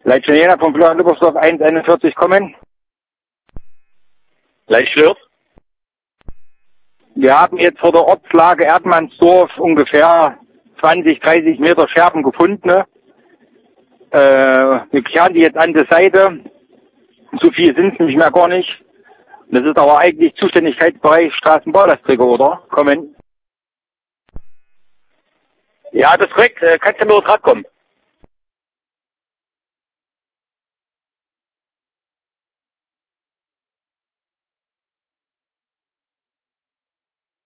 Leitschner von Florian-Lübersdorf 141 kommen. Leichtschlirt? Wir haben jetzt vor der Ortslage Erdmannsdorf ungefähr 20, 30 Meter Scherben gefunden. Ne? Wir kehren die jetzt an der Seite. So viel sind es nämlich mehr gar nicht. Das ist aber eigentlich Zuständigkeitsbereich Straßenbaulasträger, oder? Kommen. Ja, das ist korrekt. Kannst du mir gerade kommen?